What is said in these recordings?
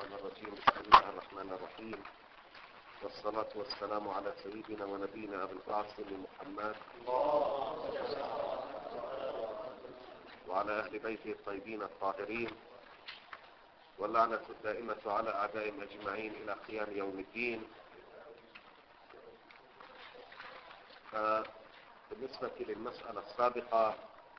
الشيطان الرجيم. بسم الله الرحمن الرحيم، والصلاة والسلام على سيدنا ونبينا أبي القاسم محمد وعلى أهل بيته الطيبين الطاهرين، واللعنة الدائمة على أعدائهم أجمعين إلى قيام يوم الدين. بالنسبة للمسألة السابقة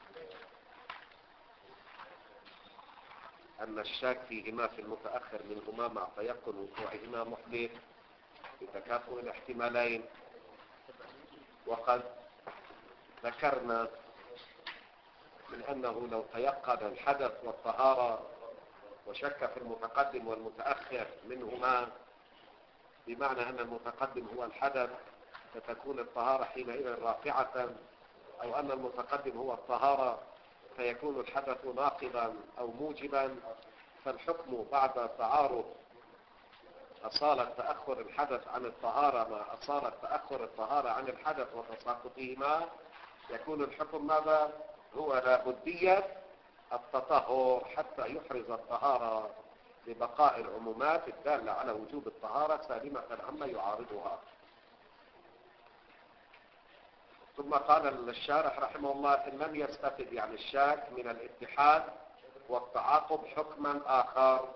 أن الشاك فيهما في المتأخر منهما مع تيقن وقوعهما محدث بتكافؤ الاحتمالين، وقد ذكرنا من أنه لو تيقن الحدث والطهارة وشك في المتقدم والمتأخر منهما، بمعنى أن المتقدم هو الحدث فتكون الطهارة حينئذ رافعة، أو أن المتقدم هو الطهارة فيكون الحدث ناقضا أو موجبا، فالحكم بعد تعارض أصالة تأخر الحدث عن الطهارة مع أصالة تأخر الطهارة عن الحدث وتساقطهما، يكون الحكم ماذا؟ هو لابدية التطهر حتى يحرز الطهارة لبقاء العمومات الدالة على وجوب الطهارة سالمة عما يعارضها. ثم قال الشارح رحمه الله: إن لم يستفد يعني الشاك من الاتحاد والتعاقب حكما آخر.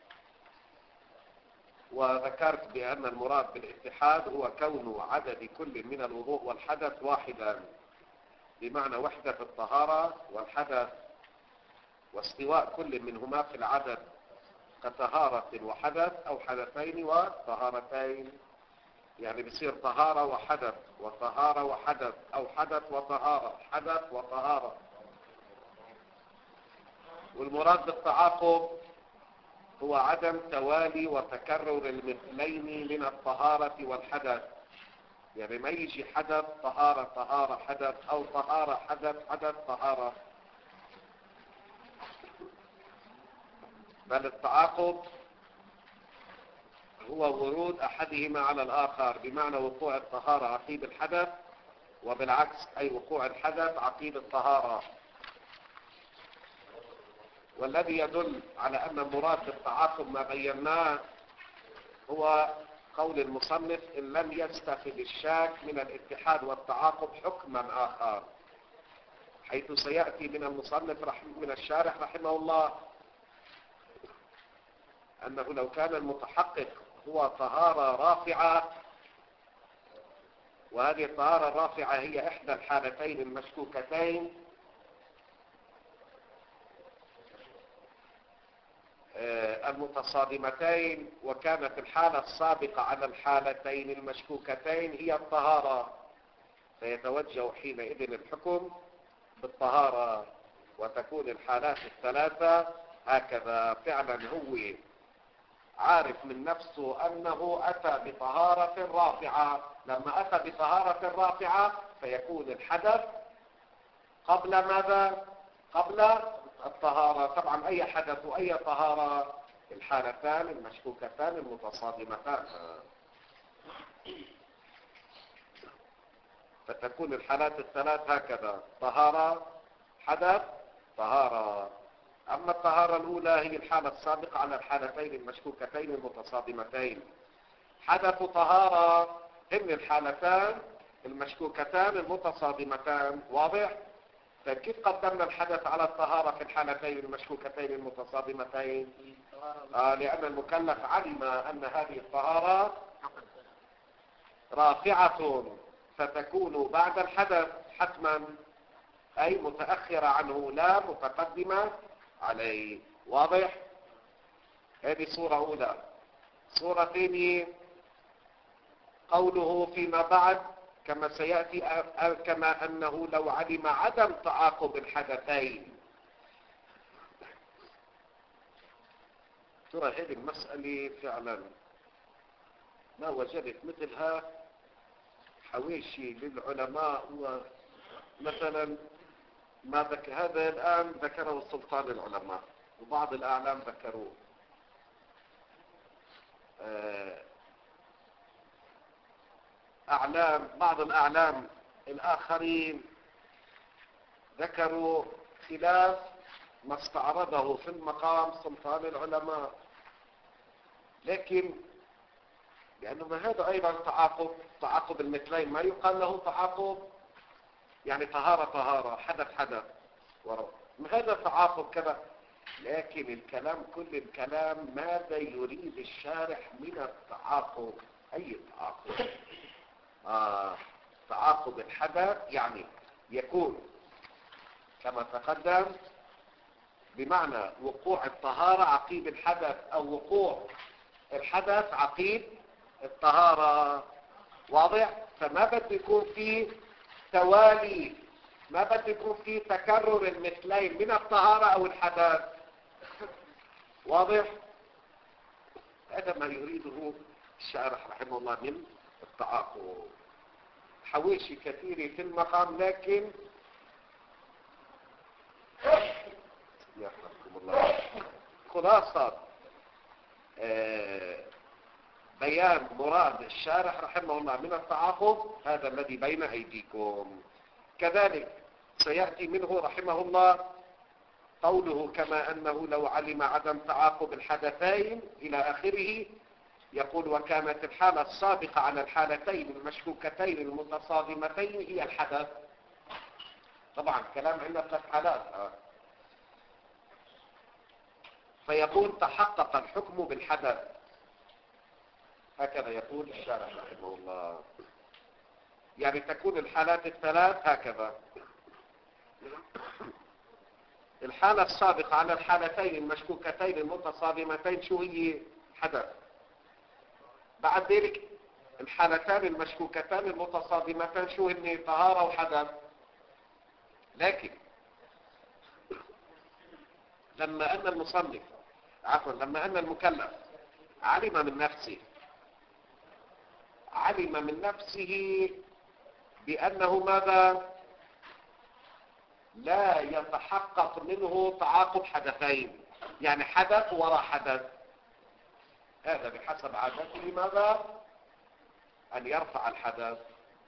وذكرت بأن المراد بالاتحاد هو كون عدد كل من الوضوء والحدث واحدا، بمعنى وحدة الطهارة والحدث، واستواء كل منهما في العدد كطهارة وحدث أو حدثين وطهارتين، يعني بصير طهارة وحدث وطهارة وحدث أو حدث وطهارة حدث وطهارة. والمراد بالتعاقب هو عدم توالي وتكرر المثلين من الطهارة والحدث، يعني ما يجي حدث طهارة طهارة حدث أو طهارة حدث حدث طهارة، بل التعاقب هو ورود أحدهما على الآخر، بمعنى وقوع الطهارة عقيب الحدث، وبالعكس أي وقوع الحدث عقيب الطهارة. والذي يدل على أن المراد بالتعاقب ما بيناه هو قول المصنف: إن لم يستفد الشاك من الاتحاد والتعاقب حكما آخر، حيث سيأتي من المصنف من الشارح رحمه الله أنه لو كان المتحقق هو طهارة رافعة، وهذه الطهارة الرافعة هي إحدى الحالتين المشكوكتين، المتصادمتين، وكانت الحالة السابقة على الحالتين المشكوكتين هي الطهارة، فيتوجه حينئذ الحكم بالطهارة، وتكون الحالات الثلاثة هكذا. فعلا هو عارف من نفسه أنه أتى بطهارة رافعة، لما أتى بطهارة رافعة فيكون الحدث قبل ماذا؟ قبل الطهارة. طبعا أي حدث وأي طهارة الحالتان المشكوكتان المتصادمتان، فتكون الحالات الثلاث هكذا: طهارة حدث طهارة. أما الطهارة الأولى هي الحالة السابقة على الحالتين المشكوكتين المتصادمتين، حدث طهارة هم الحالتان المشكوكتان المتصادمتان. واضح؟ فكيف قدمنا الحدث على الطهارة في الحالتين المشكوكتين المتصادمتين؟ لأن المكلف علم أن هذه الطهارة رافعة فتكون بعد الحدث حتما، أي متأخرة عنه لا متقدمة عليه. واضح؟ هذه صورة أولى. صورة ثانية قوله فيما بعد كما سيأتي: كما أنه لو علم عدم تعاقب الحدثين. ترى هذه المسألة فعلا ما وجدت مثلها حويشي للعلماء. ومثلا ما هذا الآن ذكره سلطان العلماء وبعض الأعلام ذكروه، بعض الأعلام الآخرين ذكروا خلاف ما استعرضه في المقام سلطان العلماء. لكن لأنه ما هذا أيضا تعاقب المثلين ما يقال له تعاقب، يعني طهارة حدث ما هذا تعاقب كذا. لكن الكلام كل الكلام ماذا يريد الشارح من التعاقب؟ أي تعاقب؟ تعاقب الحدث يعني يكون كما تقدم بمعنى وقوع الطهارة عقيب الحدث، أو وقوع الحدث عقيب الطهارة. واضح؟ فما بده يكون فيه توالي، ما بده يكون فيه تكرر المثلين من الطهارة أو الحدث. واضح؟ هذا ما يريده الشارح رحمه الله من التعاقب. حواشي كثيرة في المقام، لكن يحفظكم الله خلاصة بيان مراد الشارح رحمه الله من التعاقب هذا الذي بين أيديكم. كذلك سيأتي منه رحمه الله قوله كما أنه لو علم عدم تعاقب الحدثين إلى آخره. يقول وكانت الحالة السابقة على الحالتين المشكوكتين المتصادمتين هي الحدث. طبعا كلام عندنا 3 حالات. فيقول تحقق الحكم بالحدث، هكذا يقول الشارح رحمه الله. يعني تكون الحالات الثلاث هكذا: الحالة السابقة على الحالتين المشكوكتين المتصادمتين شو هي؟ حدث. بعد ذلك الحالتان المشكوكتان المتصادمتان شو هن؟ طهارة وحدث. لكن لما أن المكلف علم من نفسه بأنه ماذا؟ لا يتحقق منه تعاقب حدثين، يعني حدث وراء حدث. هذا بحسب عادته ماذا؟ أن يرفع الحدث.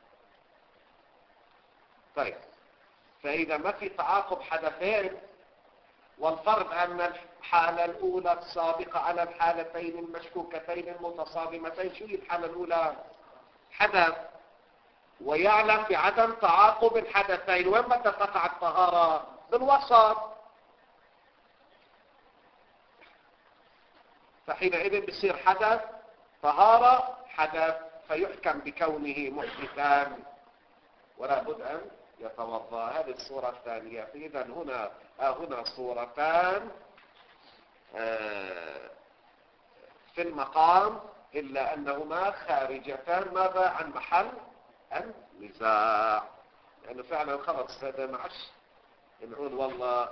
طيب، فإذا ما في تعاقب حدثين، والفرض أن الحالة الأولى السابقة على الحالتين المشكوكتين المتصادمتين شو هي الحالة الأولى؟ حدث، ويعلم بعدم تعاقب الحدثين. وين متى تقع الطهارة؟ بالوسط. فحينئذ بصير حدث طهارة حدث، فيحكم بكونه محدثان ولا بد أن يتوضا. هذه الصورة الثانية. إذا هنا صورتان في المقام، إلا أنهما خارجتان ماذا؟ عن محل النزاع. لأنه فعلا خلص هذا معش نقول والله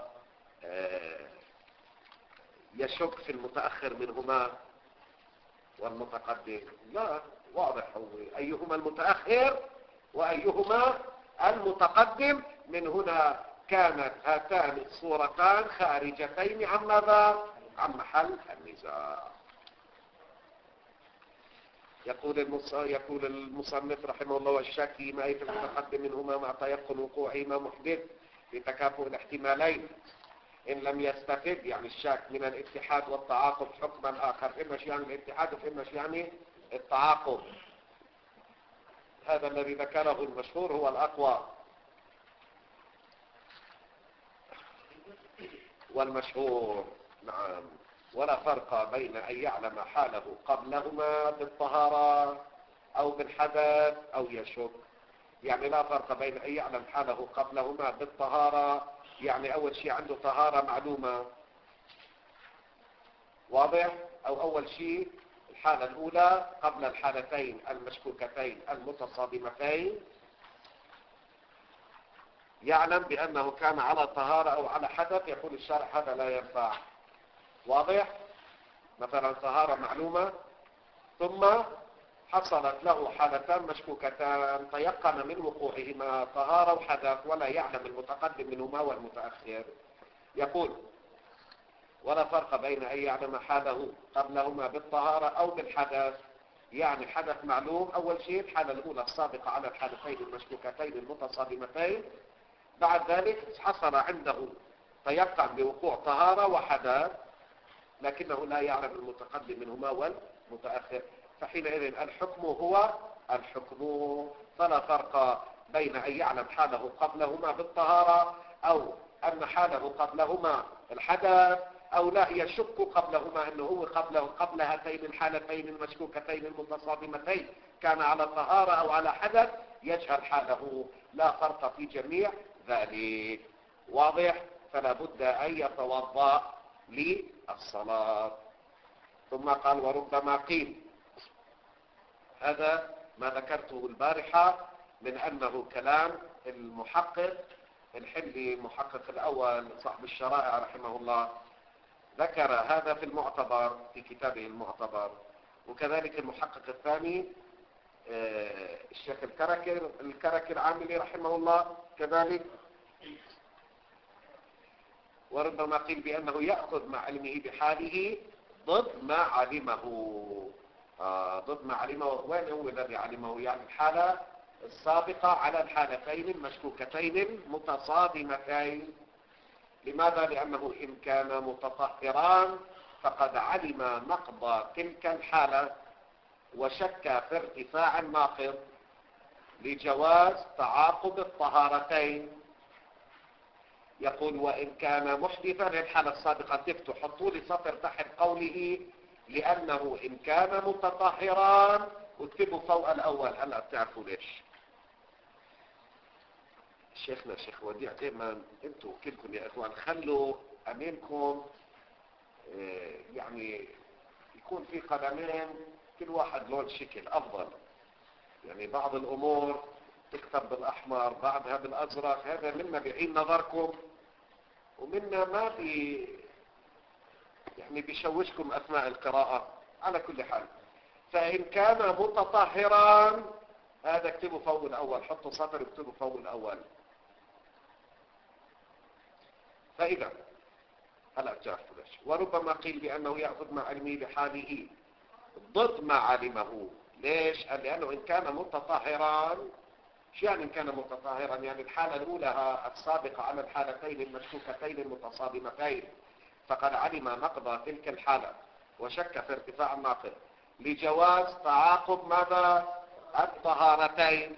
يشك في المتأخر منهما والمتقدم. لا، واضح هو أيهما المتأخر وأيهما المتقدم. من هنا كانت هاتان الصورتان خارجتين عن ماذا؟ عن محل النزاع. يقول المصنف رحمه الله والشك فيما في المتقدم منهما مع تيقن وقوعهما محدث لتكافؤ الاحتمالين إن لم يستفد، يعني الشك من الاتحاد والتعاقب حكما آخر. إما شيء يعني الاتحاد وإما شيء يعني التعاقب. هذا الذي ذكره المشهور هو الأقوى والمشهور. نعم. ولا فرق بين أن يعلم حاله قبلهما بالطهارة أو بالحدث أو يشك. يعني لا فرق بين أن يعلم حاله قبلهما بالطهارة، يعني أول شيء عنده طهارة معلومة، واضح؟ أو أول شيء الحالة الأولى قبل الحالتين المشكوكتين المتصادمتين يعلم بأنه كان على طهارة أو على حدث. يقول الشارح هذا لا ينفع. واضح؟ مثلا طهارة معلومة ثم حصلت له حالتان مشكوكتان تيقن من وقوعهما طهارة وحدث، ولا يعلم المتقدم منهما والمتأخر. يقول ولا فرق بين أن يعلم حاله قبلهما بالطهارة أو بالحدث، يعني حدث معلوم أول شيء الحالة الأولى السابقة على الحالتين المشكوكتين المتصادمتين، بعد ذلك حصل عنده تيقن بوقوع طهارة وحدث، لكنه لا يعلم المتقدم منهما والمتأخر، فحينئذ الحكم هو الحكم، فلا فرق بين أن يعلم حاله قبلهما بالطهارة أو أن حاله قبلهما الحدث، أو لا يشك قبلهما أنه هو قبل هاتين الحالتين المشكوكتين المتصادمتين كان على طهارة أو على حدث، يجهل حاله، لا فرق في جميع ذلك. واضح؟ فلا بد أن يتوضأ للصلاة. ثم قال وربما قيل، هذا ما ذكرته البارحة من أنه كلام المحقق الحلي، محقق الأول صاحب الشرائع رحمه الله، ذكر هذا في المعتبر في كتابه المعتبر، وكذلك المحقق الثاني الشيخ الكركي العاملي رحمه الله كذلك. وربما قيل بأنه يأخذ مع علمه بحاله ضد ما علمه. ضد ما علمه، وين هو الذي علمه؟ يعني الحالة السابقة على الحالتين المشكوكتين المتصادمتين. لماذا؟ لأنه إن كان متطهران فقد علم نقض تلك الحالة وشك في ارتفاع الناقض لجواز تعاقب الطهارتين. يقول وإن كان محدثا، الحالة السابقة تفتح، حطوا لي سطر تحت قوله لأنه إن كان متطهران، واكتبوا فوق الأول. هلا بتعرفوا ليش؟ شيخنا شيخ وديع دائما انتم كلكم يا اخوان خلوا امينكم يعني يكون في قدمين كل واحد لون شكل افضل. يعني بعض الامور تكتب بالاحمر بعضها بالازرق، هذا منا بيعين نظركم ومنا ما يعني بيشوشكم اثناء القراءة. على كل حال، فان كان متطهرا، هذا اكتبوا فوق الاول، حطوا سطر اكتبوا فوق الاول. فإذا هلا بتعرفوا ليش. وربما قيل بأنه يأخذ مع علمه بحاله ضد ما علمه. ليش؟ قال لأنه إن كان متطهران، شو يعني إن كان متطهرا؟ يعني الحالة الأولى السابقة على الحالتين المشكوكتين المتصادمتين، فقد علم نقض تلك الحالة وشك في ارتفاع الناقض لجواز تعاقب ماذا؟ الطهارتين.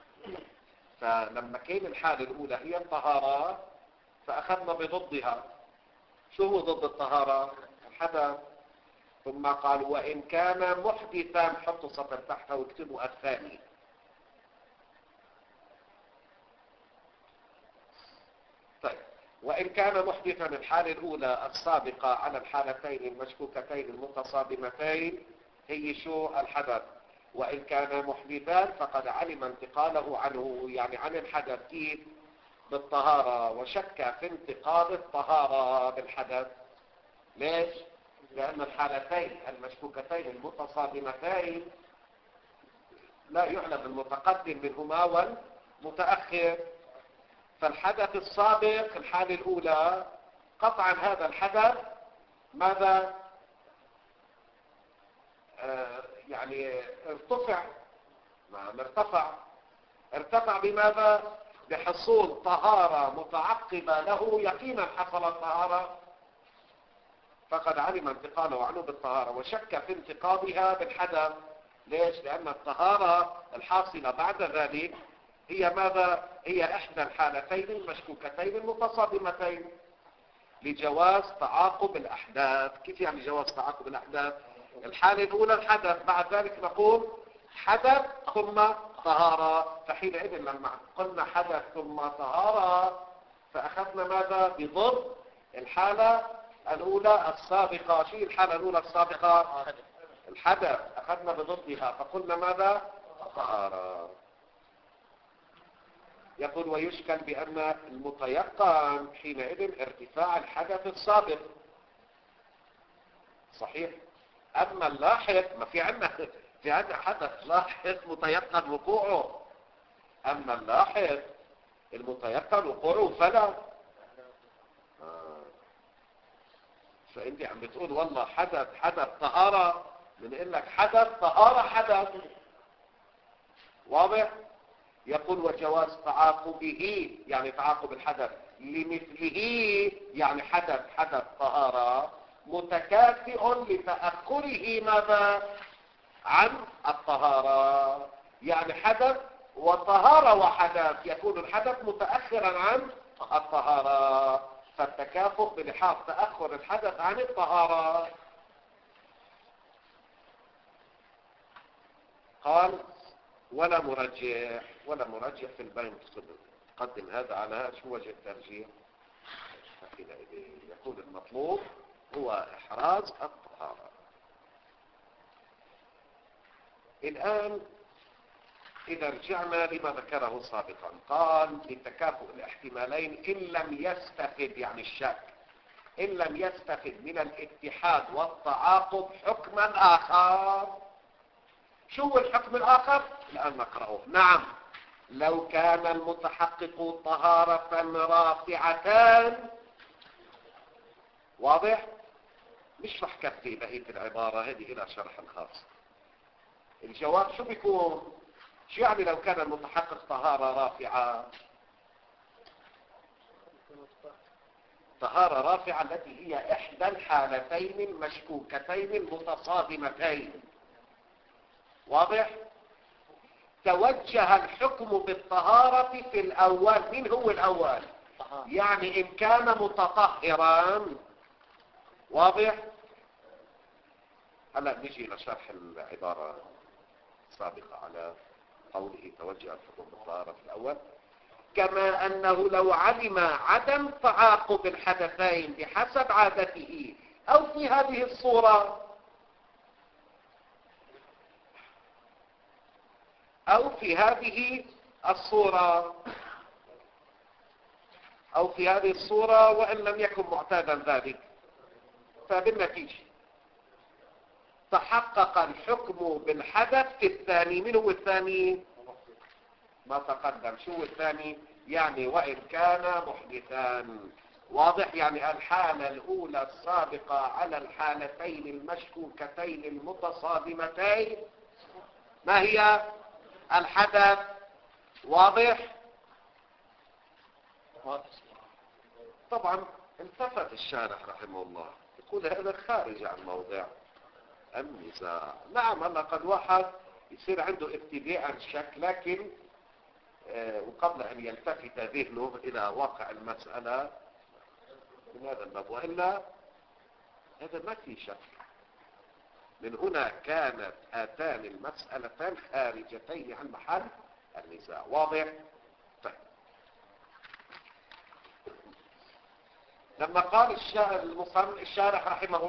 فلما كان الحالة الأولى هي الطهارة فأخذنا بضدها. شو هو ضد الطهارة؟ الحدث. ثم قال وإن كان محدثا، حطوا سطر تحته واكتبوا الثاني. طيب، وإن كان محدثا، الحالة الأولى السابقة على الحالتين المشكوكتين المتصادمتين هي شو؟ الحدث. وإن كان محدثا فقد علم انتقاله عنه، يعني عن الحدث، كيف؟ بالطهارة، وشك في انتقاض الطهارة بالحدث. ليش؟ لأن الحالتين المشكوكتين المتصادمتين لا يعلم المتقدم منهما والمتأخر. فالحدث السابق الحالة الأولى قطعا هذا الحدث ماذا؟ يعني ارتفع. نعم ارتفع بماذا؟ بحصول طهارة متعقبة له، يقينا حصلت طهارة، فقد علم انتقاله عنه بالطهارة وشك في انتقاضها بالحدث. ليش؟ لأن الطهارة الحاصلة بعد ذلك هي ماذا؟ هي إحدى الحالتين المشكوكتين المتصادمتين لجواز تعاقب الأحداث. كيف يعني جواز تعاقب الأحداث؟ الحالة الأولى الحدث، بعد ذلك نقول حدث ثم طهارة. فحينئذ لما قلنا حدث ثم طهارة فأخذنا ماذا؟ بضد الحالة الأولى السابقة. شيء الحالة الأولى السابقة؟ الحدث، أخذنا بضدها فقلنا ماذا؟ طهارة. يقول ويشكل بأن المتيقن حينئذ ارتفاع الحدث السابق. صحيح. أما اللاحق ما في عندنا حدث لاحق متيقن وقوعه. أما اللاحق المتيقن وقوعه فلا. فأنت عم بتقول والله حدث طهارة، بنقول لك حدث طهارة حدث. واضح؟ يقول وجواز تعاقبه، يعني تعاقب الحدث لمثله، يعني حدث طهارة متكافئ لتأخره ماذا؟ عن الطهارة. يعني حدث وطهارة وحدث، يكون الحدث متأخرا عن الطهارة، فالتكافؤ بلحاظ تأخر الحدث عن الطهارة. قال ولا مرجح في البين. قدم هذا على هذا. شو وجه الترجيح؟ يكون المطلوب هو إحراز الطهارة. الآن إذا رجعنا لما ذكره سابقا، قال لتكافؤ الاحتمالين إن لم يستفد، يعني الشك، إن لم يستفد من الاتحاد والتعاقب حكما آخر. شو هو الحكم الآخر؟ الآن نقرأه. نعم، لو كان المتحقق طهارة رافعتان. واضح؟ مش رح كفي بقية العبارة هذه إلى شرح خاص. الجواب شو بيكون؟ شو يعني لو كان المتحقق طهارة رافعة؟ طهارة رافعة التي هي إحدى الحالتين المشكوكتين المتصادمتين. واضح؟ توجه الحكم بالطهارة في الأول. من هو الأول؟ يعني إن كان متطهرا. واضح؟ هلا نجي لشرح العبارة السابقة على قوله توجه الحكم بالطهارة في الأول. كما أنه لو علم عدم تعاقب الحدثين بحسب عادته أو في هذه الصورة أو في هذه الصورة وإن لم يكن معتادا ذلك، فبالنتيجة تحقق الحكم بالحدث في الثاني. من هو الثاني؟ ما تقدم. شو هو الثاني؟ يعني وإن كان محدثان. واضح؟ يعني الحالة الأولى السابقة على الحالتين المشكوكتين المتصادمتين ما هي؟ الحدث. واضح؟ طبعا التفت الشارح رحمه الله يقول هذا خارج عن موضع النزاع. نعم، هلا قد واحد يصير عنده ابتداء شك، لكن وقبل أن يلتفت ذهنه إلى واقع المسألة من هذا الباب، وإلا هذا ما في شك. من هنا كانت هاتان المسألتان خارجتين عن محل النزاع. واضح؟ طيب، لما قال الشارح رحمه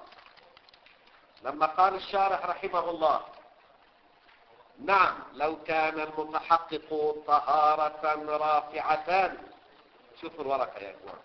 الله نعم، لو كان المتحقق طهارة رافعتان. شوفوا الورقة يا اخوان.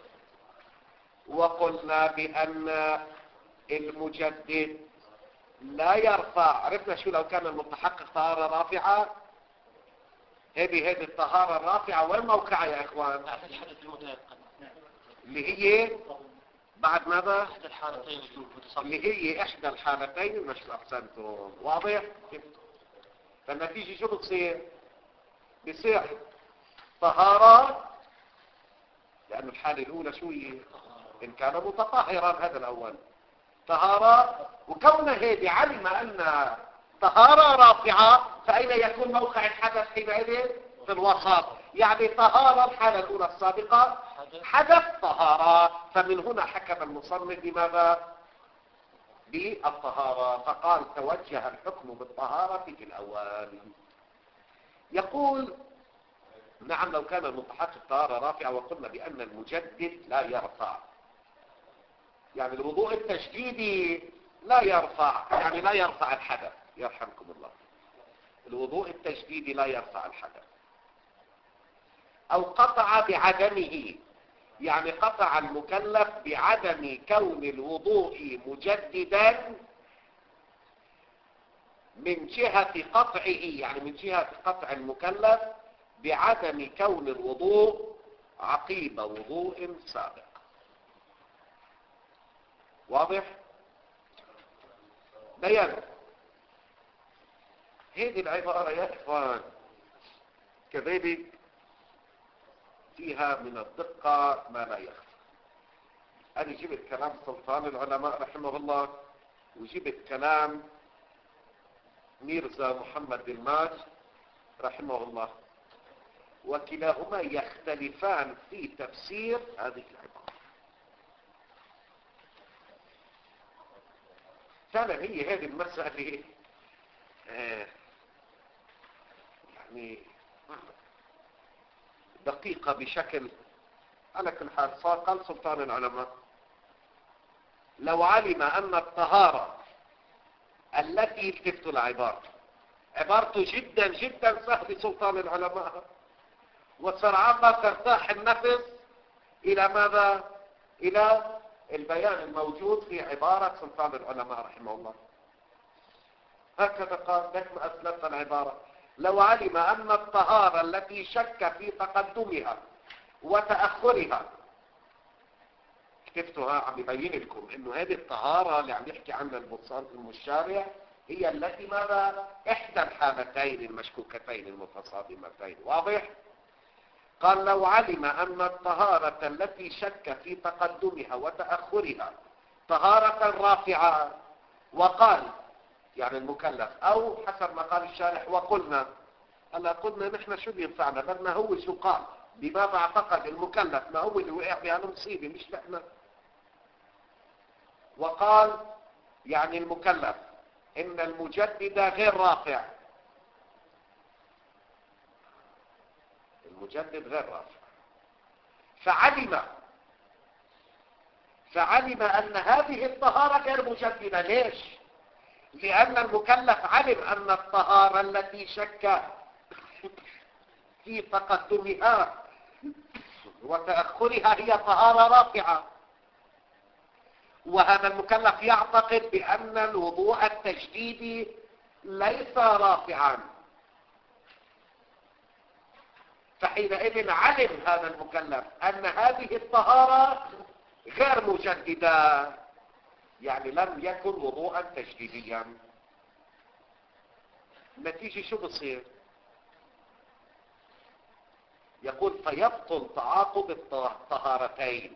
وقلنا بأن المجدد لا يرفع. عرفنا شو لو كان المتحقق طهارة رافعة؟ هذه الطهارة الرافعة وين موقعها يا اخوان؟ بعد الحدث المتيقن، اللي هي بعد ماذا؟ احدى الحالتين اللي هي احدى الحالتين المشروع. احسنتم. واضح؟ فالنتيجة شو بتصير طهارة، لأن الحالة الأولى شو هي؟ إن كان متطهرا. هذا الأول طهارة، وكونه هذه علم أن طهارة رافعة، فأين يكون موقع الحدث حينئذ؟ في الوسط. يعني طهارة الحالة الأولى السابقة حدث طهارة، فمن هنا حكم المصنف بماذا؟ بالطهارة، فقال توجه الحكم بالطهارة في الأول. يقول نعم، لو كان المتحقق طهارة رافعة، وقلنا بأن المجدد لا يرفع. يعني الوضوء التجديدي لا يرفع، يعني لا يرفع الحدث. يرحمكم الله. الوضوء التجديدي لا يرفع الحدث. أو قطع بعدمه، يعني قطع المكلف بعدم كون الوضوء مجددا من جهة قطعه، يعني من جهة قطع المكلف بعدم كون الوضوء عقيب وضوء سابق. واضح؟ بيان. هذه العبارة يا إخوان كذلك فيها من الدقة ما لا يخفى. أنا جبت كلام سلطان العلماء رحمه الله، وجبت كلام ميرزا محمد الماج رحمه الله، وكلاهما يختلفان في تفسير هذه العبارة. فعلا هي هذه المسألة يعني دقيقة بشكل. على كل حال قال سلطان العلماء: لو علم أن الطهارة التي التفت عبارته جدا جدا سهل سلطان العلماء، وسرعان ما ترتاح النفس إلى ماذا؟ إلى البيان الموجود في عبارة سلطان العلماء رحمه الله. هكذا قال لك ما أسلفت العبارة: لو علم أن الطهارة التي شك في تقدمها وتأخرها، كتبتها عم يبين لكم انه هذه الطهارة اللي عم يحكي عنها المشارع هي التي ماذا؟ احدى الحالتين المشكوكتين المتصادمتين. واضح؟ قال: لو علم أن الطهارة التي شك في تقدمها وتأخرها طهارة رافعة، وقال يعني المكلف، أو حسب ما قال الشارح وقلنا، هلا قلنا نحن شو بينفعنا؟ بدنا هو شو قال، بماذا اعتقد المكلف، ما هو اللي وقع بهالمصيبة مش نحن. وقال يعني المكلف إن المجدد غير رافع، المجدد غير رافع. فعلم أن هذه الطهارة غير مجددة. ليش؟ لأن المكلف علم أن الطهارة التي شك في تقدمها وتأخرها هي طهارة رافعة، وهذا المكلف يعتقد بأن الوضوء التجديدي ليس رافعا. فحينئذ علم هذا المكلف أن هذه الطهارة غير مجددة، يعني لم يكن وضوءا تجديديا. النتيجة شو بصير؟ يقول: فيبطل تعاقب الطهارتين.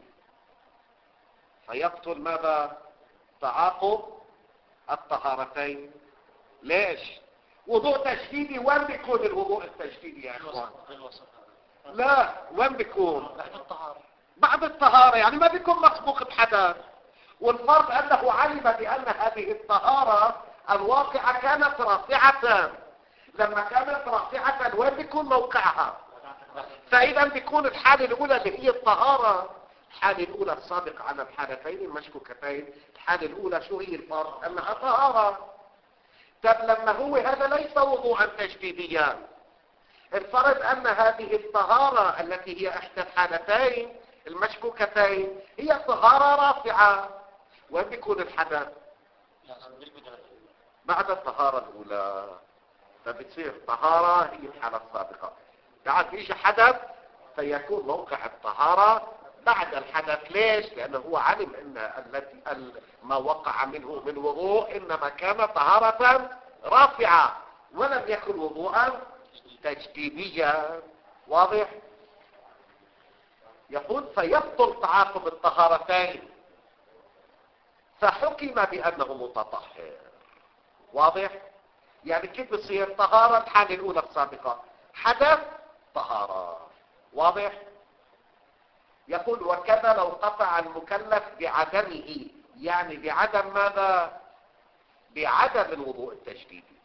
فيبطل ماذا؟ تعاقب الطهارتين. ليش؟ وضوء تجديدي، وين بيكون الوضوء التجديدي يا اخوان؟ لا، وين بيكون؟ بعد الطهارة، يعني ما بيكون مسبوق بحدث. والفرق أنه علم بأن هذه الطهارة الواقعة كانت رافعة. لما كانت رافعة وين بيكون موقعها؟ فإذا بيكون الحالة الأولى اللي هي الطهارة، الحالة الأولى السابقة على الحالتين المشكوكتين. الحالة الأولى شو هي الفرق؟ أنها طهارة. طب لما هو هذا ليس وضوءا تجديديا، الفرق أن هذه الطهارة التي هي إحدى الحالتين المشكوكتين هي طهارة رافعة. وين بيكون الحدث؟ بعد الطهارة الأولى. فبتصير طهارة هي الحالة السابقة، بعد يجي حدث فيكون موقع الطهارة بعد الحدث. ليش؟ لأنه هو علم أن ما وقع منه من وضوء إنما كان طهارة رافعة ولم يكن وضوءا تجديديا. واضح؟ يقول: فيبطل تعاقب الطهارتين فحكم بأنه متطهر. واضح؟ يعني كيف بصير؟ طهارة الحالة الأولى السابقة، حدث، طهارة. واضح؟ يقول: وكذا لو قطع المكلف بعدمه، يعني بعدم ماذا؟ بعدم الوضوء التجديدي،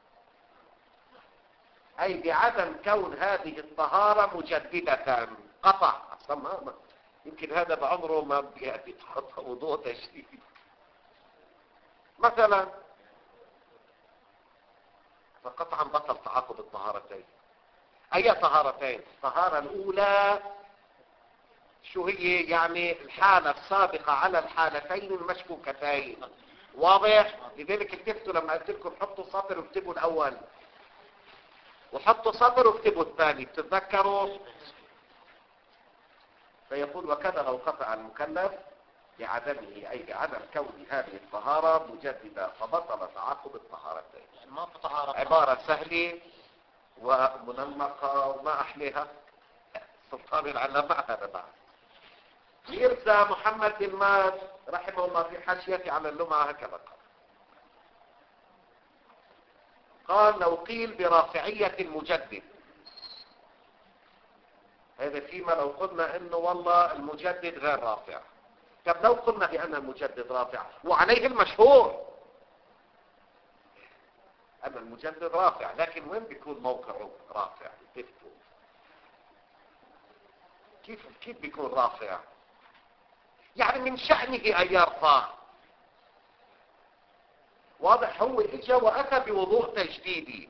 أي بعدم كون هذه الطهارة مجددة. قطع أصلا، يمكن هذا بعمره ما بيأتي وضوء تجديدي. مثلا فقطعا بطل تعاقب الطهارتين. أي طهارتين؟ الطهارة الأولى شو هي؟ يعني الحالة السابقة على الحالتين المشكوكتين. واضح؟ لذلك التفتوا لما قلت لكم حطوا سطر واكتبوا الأول، وحطوا سطر واكتبوا الثاني، بتتذكروا؟ فيقول: وكذا لو قطع المكلف بعدمه، أي بعدم كون هذه الطهارة مجددة، فبطل تعاقب الطهارتين. ما في طهارة. عبارة سهلة ومنمقة وما أحليها. سلطان العلماء هذا بعد. ميرزا محمد بن ماز رحمه الله في حاشيته على اللمعة هكذا قال لو قيل برافعية المجدد، هذا فيما لو قلنا انه والله المجدد غير رافع. طب لو قلنا بان المجدد رافع وعليه المشهور ان المجدد رافع، لكن وين بيكون موقعه رافع؟ كيف بيكون رافع؟ يعني من شأنه ان يرفع. واضح؟ هو اجى واتى بوضوء تجديدي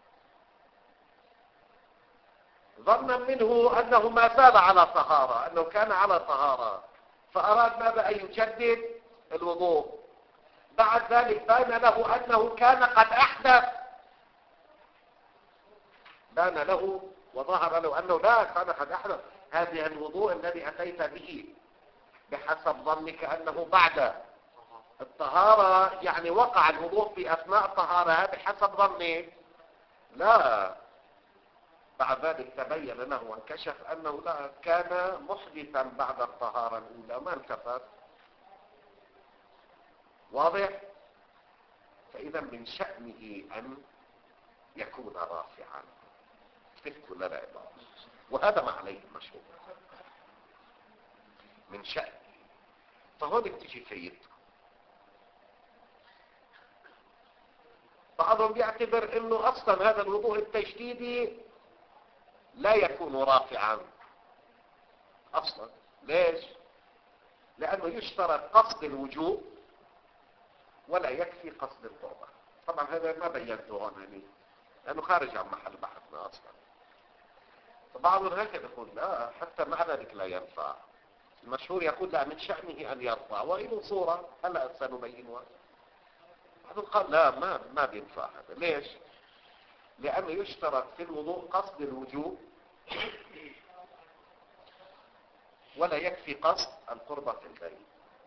ظنا منه انه ما زال على طهارة، انه كان على طهارة، فاراد ماذا؟ ان يجدد الوضوء. بعد ذلك بان له انه كان قد احدث، بان له وظهر له انه لا كان قد احدث. هذا الوضوء الذي اتيت به بحسب ظنك انه بعد الطهارة، يعني وقع الوضوء في اثناء الطهارة، هذا حسب ظنك. لا، بعد ذلك تبين له وانكشف انه لا، كان محدثا بعد الطهارة الاولى، ما التفت. واضح؟ فاذا من شأنه ان يكون رافعا. تفكوا لنا عبارة، وهذا ما عليه المشهور من شأنه. فهون بتيجي فايدته. بعضهم بيعتبر انه اصلا هذا الوضوء التجديدي لا يكون رافعا اصلا. ليش؟ لانه يشترط قصد الوجوب ولا يكفي قصد القربة. طبعا هذا ما بينته هون يعني، لانه خارج عن محل بحثنا اصلا. فبعضهم هكذا يقول لا، حتى مع ذلك لا ينفع. المشهور يقول لا، من شأنه ان يرفع، وإله صورة هلا سنبينها. بعضهم قال لا، ما بينفع هذا. ليش؟ لانه يشترط في الوضوء قصد الوجوب ولا يكفي قصد القربة في البيت.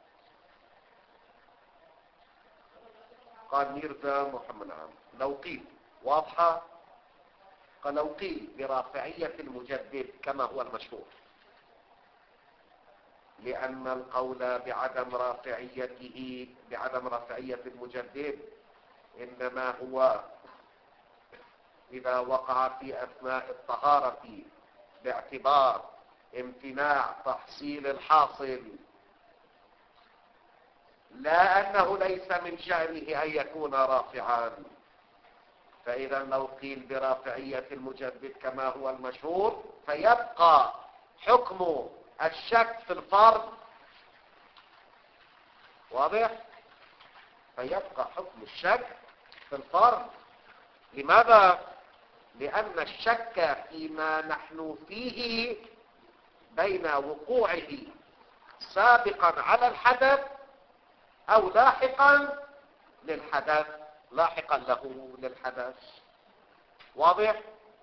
قال ميرزا محمد عام لو قيل، واضحة؟ قال لو قيل برافعية المجدد كما هو المشهور، لأن القول بعدم رافعية المجدد إنما هو إذا وقع في أثناء الطهارة باعتبار امتناع تحصيل الحاصل، لا أنه ليس من شأنه أن يكون رافعا. فإذا لو قيل برافعية المجدد كما هو المشهور، فيبقى حكم الشك في الفرض. واضح؟ فيبقى حكم الشك في الفرض. لماذا؟ لأن الشك فيما نحن فيه بين وقوعه سابقا على الحدث أو لاحقا للحدث، لاحقا له للحدث. واضح؟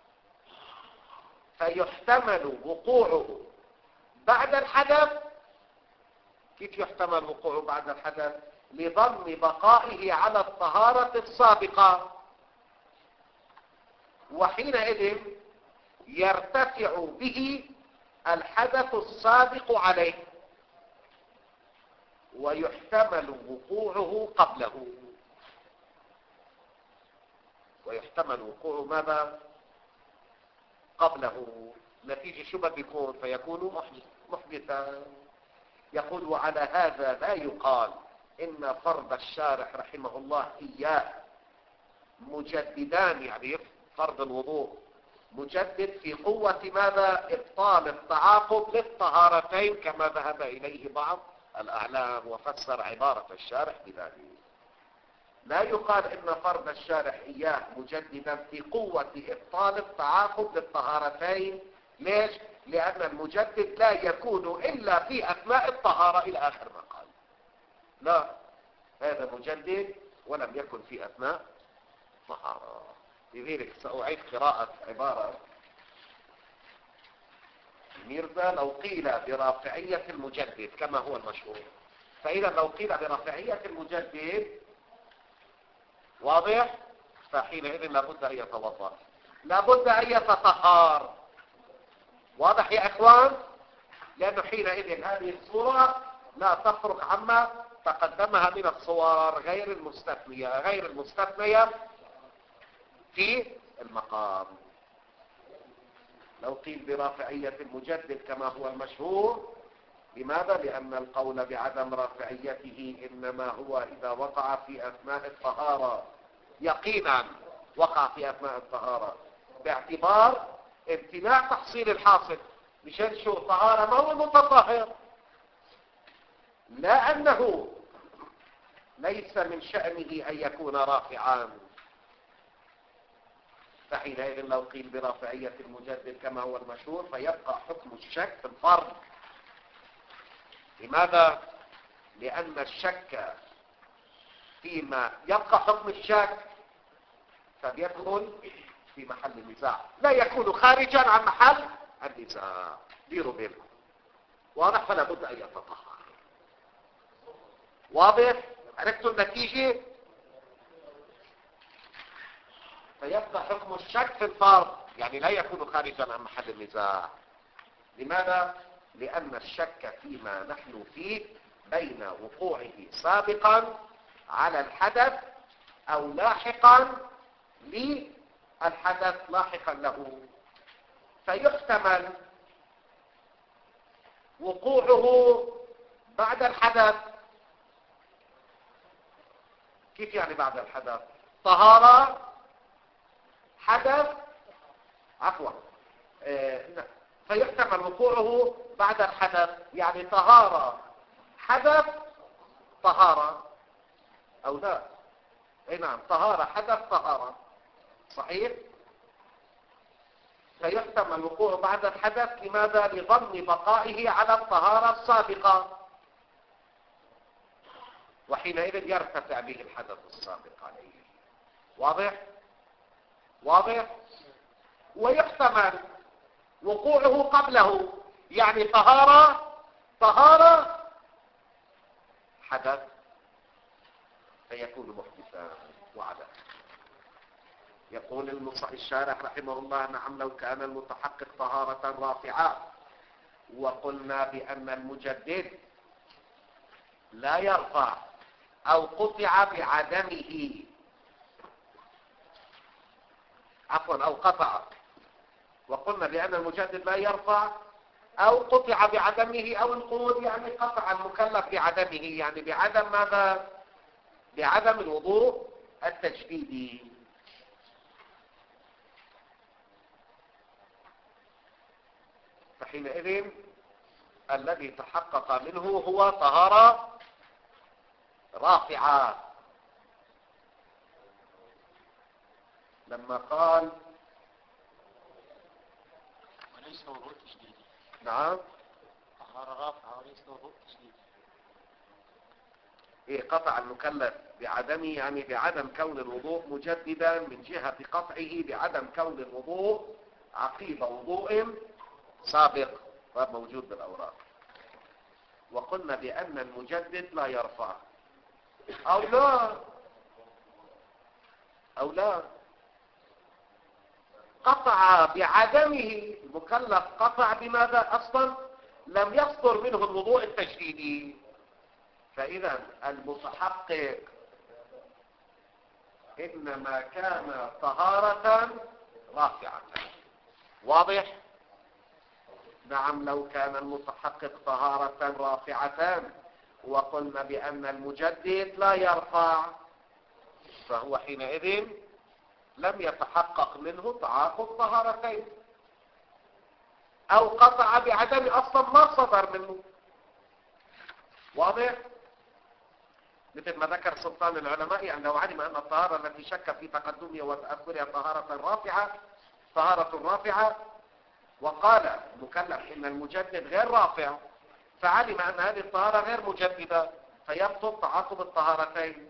فيحتمل وقوعه بعد الحدث. كيف يحتمل وقوعه بعد الحدث؟ لظن بقائه على الطهارة السابقة، وحينئذ يرتفع به الحدث السابق عليه، ويحتمل وقوعه قبله. ويحتمل وقوعه ماذا؟ قبله. نتيجة شو بيكون؟ فيكون محدثا. يقول وعلى هذا لا يقال إن فرض الشارح رحمه الله إياه مجددان، يعني فرض الوضوء مجدد في قوة ماذا؟ إبطال التعاقب للطهارتين كما ذهب إليه بعض الأعلام وفسر عبارة الشارح بذلك. لا يقال إن فرض الشارح إياه مجددا في قوة إبطال التعاقب للطهارتين. ليش؟ لأن المجدد لا يكون إلا في أثناء الطهارة إلى آخر ما قال. لا، هذا مجدد ولم يكن في أثناء طهارة. لذلك سأعيد قراءة عبارة ميرزا لو قيل برافعية المجدد كما هو المشهور. فإذا لو قيل برافعية المجدد، واضح؟ فحينئذ لابد أن يتوضأ، لابد أن يتطهر. واضح يا إخوان؟ لأنه حينئذ هذه الصورة لا تخرج عما تقدمها من الصور غير المستثنية في المقام. لو قيل برافعية المجدد كما هو المشهور، لماذا؟ لأن القول بعدم رافعيته إنما هو إذا وقع في أثناء الطهارة، يقينا وقع في أثناء الطهارة، باعتبار امتناع تحصيل الحاصل. مشان شو؟ طهارة ما هو متطهر، لا أنه ليس من شأنه أن يكون رافعا. فحينئذ لو قيل برافعية المجدد كما هو المشهور فيبقى حكم الشك في الفرض. لماذا؟ لأن الشك فيما يبقى حكم الشك فبيدخل في محل النزاع، لا يكون خارجا عن محل النزاع. ديروا بالكم، واضح؟ فلا بد أن يتطهر. واضح؟ عرفتوا النتيجة؟ فيبقى حكم الشك في الفرض، يعني لا يكون خارجا عن محل النزاع. لماذا؟ لأن الشك فيما نحن فيه بين وقوعه سابقا على الحدث أو لاحقا للحدث لاحقا له. فيحتمل وقوعه بعد الحدث. كيف يعني بعد الحدث؟ طهارة، حدث، عفوا، فيحتمل وقوعه بعد الحدث، يعني طهارة، حدث، طهارة، أو لا؟ اي نعم، طهارة، حدث، طهارة، صحيح؟ فيحتمل وقوعه بعد الحدث. لماذا؟ لظن بقائه على الطهارة السابقة، وحينئذ يرتفع به الحدث السابق عليه. واضح؟ واضح؟ ويحتمل وقوعه قبله، يعني طهارة، حدث، فيكون محدثا وعدا. يقول الشارح رحمه الله: نعم، لو كان المتحقق طهارة رافعة وقلنا بأن المجدد لا يرفع أو قطع بعدمه، عفوا، أو قطع، وقلنا بأن المجدد لا يرفع أو قطع بعدمه، أو نقول يعني قطع المكلف بعدمه، يعني بعدم ماذا؟ بعدم الوضوء التجديدي. فحينئذ الذي تحقق منه هو طهارة رافعة. لما قال وليس وضوء تجديدي. نعم، طهارة رافعة وليس وضوء تجديدي. إيه قطع المكلف بعدمه، يعني بعدم كون الوضوء مجددا من جهة قطعه بعدم كون الوضوء عقيب وضوء سابق غير موجود بالأوراق. وقلنا بأن المجدد لا يرفع أو لا قطع بعدمه. المكلف قطع بماذا؟ أصلا لم يصدر منه الوضوء التجديدي. فإذا المتحقق إنما كان طهارة رافعة. واضح؟ نعم، لو كان المتحقق طهارة رافعة وقلنا بأن المجدد لا يرفع، فهو حينئذ لم يتحقق منه تعاقب طهارتين، أو قطع بعدم أصلا ما صدر منه. واضح؟ مثل ما ذكر سلطان العلماء أنه علم أن الطهارة التي شك في تقدمها وتأخرها طهارة رافعة، وقال المكلف إن المجدد غير رافع، فعلم أن هذه الطهارة غير مجددة، فيبطل تعاقب الطهارتين.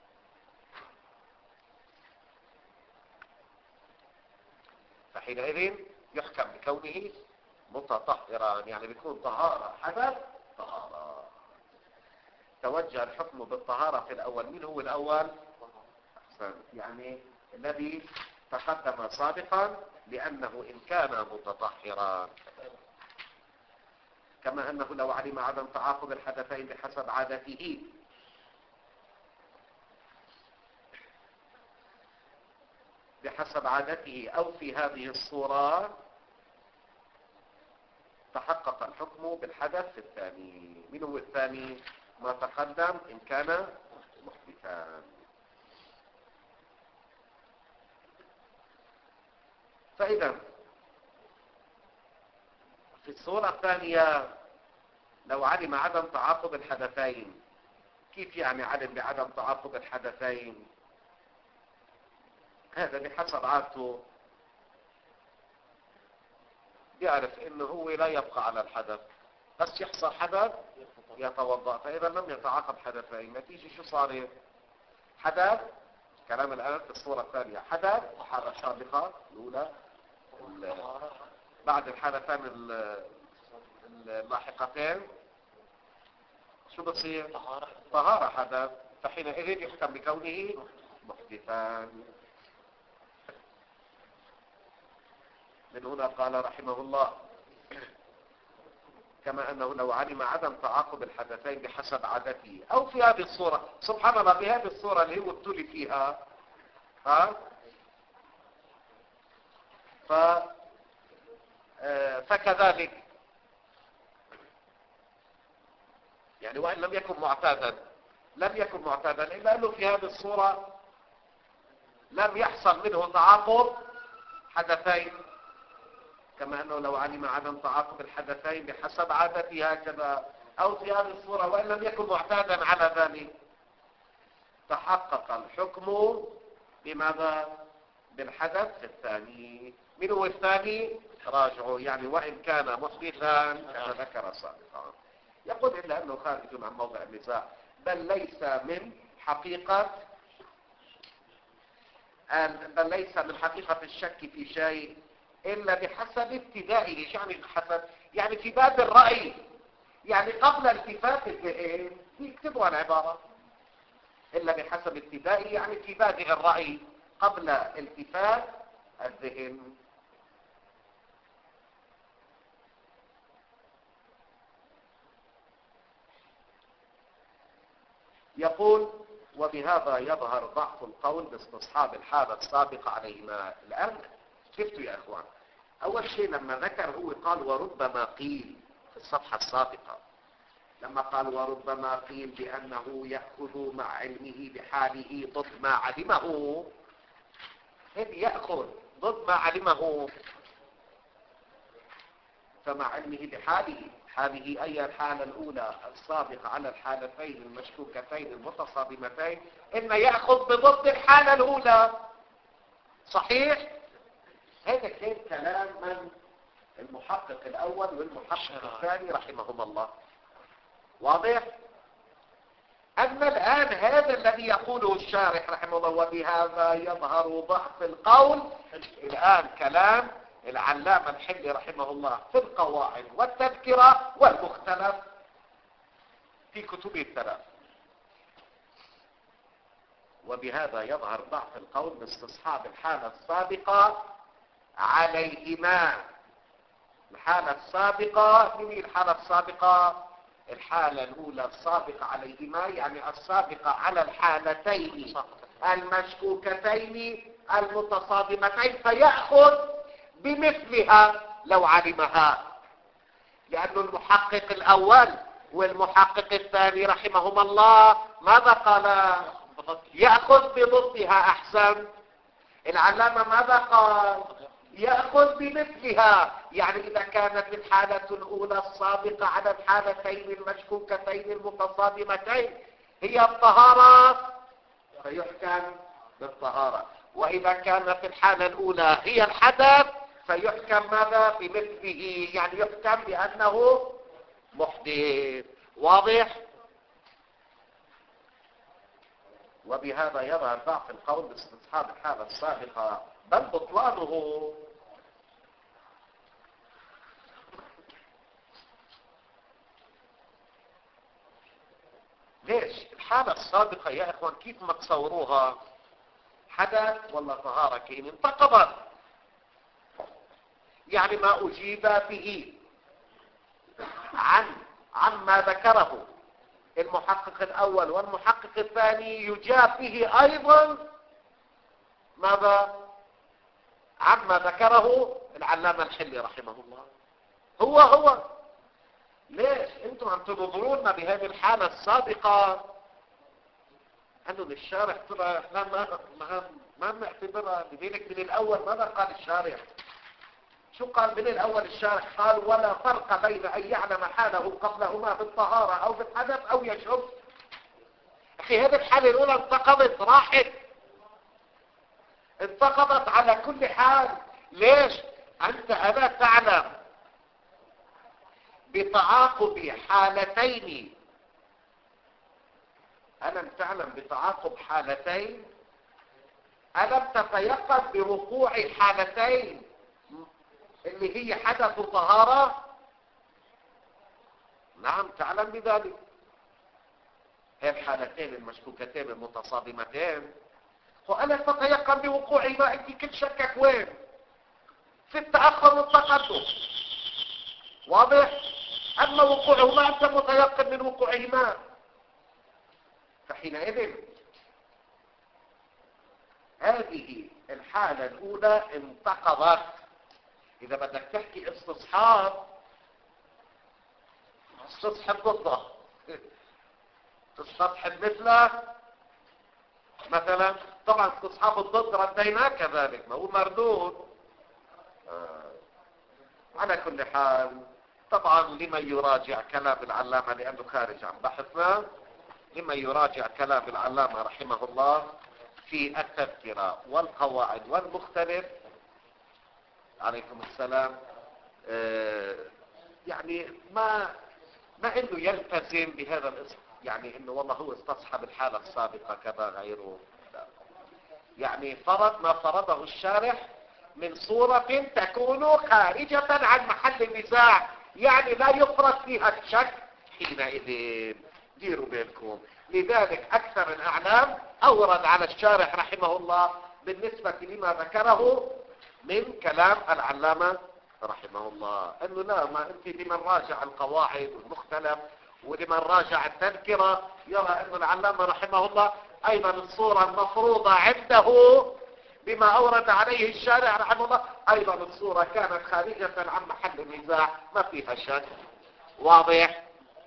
فحينئذ يحكم بكونه متطهرا، يعني بيكون طهارة حدث، طهارة. توجه الحكم بالطهارة في الأول. من هو الأول؟ يعني الذي تقدم سابقا، لأنه إن كان متطهرا كما أنه لو علم عدم تعاقب الحدثين بحسب عادته أو في هذه الصورة تحقق الحكم بالحدث الثاني. من هو الثاني؟ ما تقدم إن كان محدثان. فإذا في الصورة الثانية لو علم عدم تعاقب الحدثين، كيف يعني علم بعدم تعاقب الحدثين؟ هذا بحسب عادته يعرف انه هو لا يبقى على الحدث، بس يحصل حدث يتوضأ. فإذا لم يتعاقب حدثين، نتيجة شو صار؟ حدث، كلام الآن في الصورة الثانية، حدث وحالة سابقة الأولى بعد الحالتان اللاحقتين شو بصير؟ طهارة حدث، فحينئذ يحكم بكونه محدثان. من هنا قال رحمه الله كما أنه لو علم عدم تعاقب الحدثين بحسب عادته أو في هذه الصورة، سبحان الله بهذه الصورة اللي هو ابتلي فيها فكذلك يعني وإن لم يكن معتادا إلا أنه في هذه الصورة لم يحصل منه تعاقب حدثين، كما أنه لو علم عدم تعاقب الحدثين بحسب عادته هكذا أو في هذه الصورة وإن لم يكن معتادا على ذلك تحقق الحكم بماذا؟ بالحدث الثاني. من هو الثاني؟ راجعوا، يعني وإن كان محدثا كما ذكر سابقا. يقول إلا أنه خارج عن موضع النزاع، بل ليس من حقيقة الشك في شيء إلا بحسب ابتدائه. يعني بحسب، يعني في باب الرأي، يعني قبل التفات الذهن يكتبوا العبارة إلا بحسب ابتدائه، يعني في بادئ الرأي قبل التفات الذهن. يقول وبهذا يظهر ضعف القول باستصحاب الحالة السابقة عليهما. الآن شفتوا يا أخوان، أول شيء لما ذكر هو قال وربما قيل في الصفحة السابقة، لما قال وربما قيل بأنه يأخذ مع علمه بحاله ضد ما علمه، إذ يأخذ ضد ما علمه، فمع علمه بحاله، حاله أي الحالة الأولى السابقة على الحالتين المشكوكتين المتصادمتين، إن يأخذ بضد الحالة الأولى. صحيح؟ هذا كان كلام من؟ المحقق الأول والمحقق الثاني رحمهما الله. واضح؟ أما الآن هذا الذي يقوله الشارح رحمه الله وبهذا يظهر ضعف القول، الآن كلام العلامة الحلي رحمه الله في القواعد والتذكرة والمختلف في كتبه الثلاث. وبهذا يظهر ضعف القول باستصحاب الحالة السابقة عليهما. الحالة السابقة، من الحالة السابقة؟ الحالة الأولى السابقة عليهما، يعني السابقة على الحالتين المشكوكتين المتصادمتين، فيأخذ بمثلها لو علمها. لأن المحقق الأول والمحقق الثاني رحمهما الله ماذا قال؟ يأخذ بضدها. أحسن. العلامة ماذا قال؟ يأخذ بمثلها. يعني إذا كانت الحالة الأولى السابقة على الحالتين المشكوكتين المتصادمتين هي الطهارة فيحكم بالطهارة، وإذا كانت الحالة الأولى هي الحدث فيحكم ماذا؟ بمثله، يعني يحكم بأنه محدث. واضح؟ وبهذا يظهر ضعف القول باستصحاب الحالة السابقة بل بطلانه. ليش؟ الحالة السابقة يا إخوان كيف ما تصوروها؟ حدث ولا طهارة كين انتقضت، يعني ما أجيب به عما ذكره المحقق الأول والمحقق الثاني يجاب به أيضا ماذا؟ عما ذكره العلامة الحلي رحمه الله. هو ليش انتم عم تنظرونا بهذه الحالة السابقة انه للشارع ترى احنا ما بنعتبرها بذلك. من الاول ماذا قال الشارع؟ شو قال من الاول الشارع؟ قال ولا فرق بين ان يعلم حاله قبلهما بالطهارة او بالحدث او يشرب. اخي هذه الحالة الاولى انتقضت، راحت، انتقضت على كل حال. ليش؟ انت الا تعلم بتعاقب حالتين؟ ألم تعلم بتعاقب حالتين؟ ألم تتيقن بوقوع حالتين اللي هي حدث طهارة؟ نعم تعلم بذلك. هي الحالتين المشكوكتين المتصادمتين، وألا تتيقن بوقوعهما؟ أنت كل شكك وين؟ في التأخر والتقدم، واضح؟ أما وقوعهما أنت متيقن من وقوعهما. فحينئذ هذه الحالة الأولى انتقضت. إذا بدك تحكي استصحاب ضده، تستصحب مثله مثلا. طبعا استصحاب الضد رديناه كذلك، ما هو مردود. على كل حال طبعا لمن يراجع كلام العلامة لأنه خارج عن بحثنا، لمن يراجع كلام العلامة رحمه الله في التذكرة والقواعد والمختلف. عليكم السلام. يعني ما انه يلتزم بهذا يعني انه والله هو استصحب الحالة السابقة كذا غيره. يعني فرض ما فرضه الشارح من صورة تكون خارجة عن محل النزاع، يعني لا يفرض فيها الشك. حينئذ ديروا بينكم. لذلك أكثر الأعلام أورد على الشارح رحمه الله بالنسبة لما ذكره من كلام العلامة رحمه الله أنه لا، ما أنت لمن راجع القواعد والمختلف ولمن راجع التذكرة يرى أن العلامة رحمه الله أيضا الصورة المفروضة عنده بما أورد عليه الشارع رحمه الله أيضا الصورة كانت خارجة عن محل النزاع، ما فيها شك. واضح؟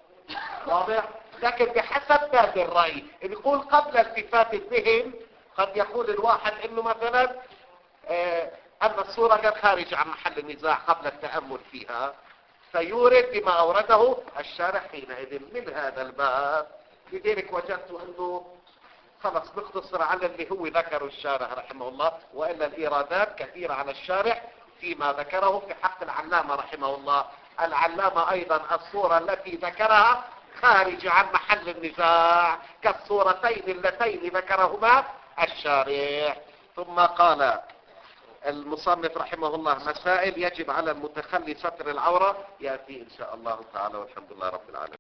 لكن بحسب هذا الرأي يقول قبل التفات الذهن قد يقول الواحد انه مثلا ان الصورة قد خارج عن محل النزاع قبل التأمل فيها، فيورد بما أورده الشارح حينئذ من هذا الباب. لذلك وجدت انه خلص نختصر على اللي هو ذكره الشارح رحمه الله، وإلا الإيرادات كثيرة على الشارح فيما ذكره في حق العلامة رحمه الله. العلامة أيضا الصورة التي ذكرها خارج عن محل النزاع كالصورتين اللتين ذكرهما الشارح. ثم قال المصنف رحمه الله مسائل يجب على المتخلي ستر العورة، يأتي إن شاء الله تعالى، والحمد لله رب العالمين.